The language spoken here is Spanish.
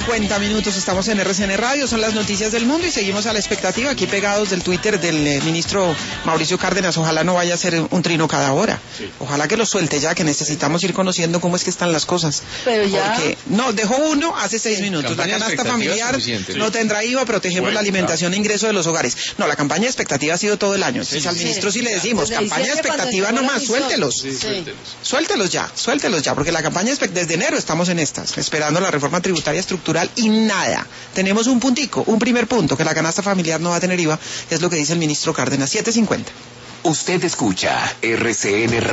7:50, estamos en RCN Radio, son las noticias del mundo y seguimos a la expectativa, aquí pegados del Twitter del ministro Mauricio Cárdenas. Ojalá no vaya a ser un trino cada hora, ojalá que lo suelte ya, que necesitamos ir conociendo cómo es que están las cosas. Pero ya... Porque, no, dejó uno hace 6 minutos, la canasta familiar no tendrá IVA, protegemos la alimentación e ingreso de los hogares. No, la campaña de expectativa ha sido todo el año, entonces al ministro sí le decimos, campaña de expectativa nomás, suéltelos. Suéltelos ya, porque la campaña desde enero estamos en estas, esperando la reforma tributaria estructural y nada. Tenemos un primer punto, que la canasta familiar no va a tener IVA, es lo que dice el ministro Cárdenas. 7:50. Usted escucha RCN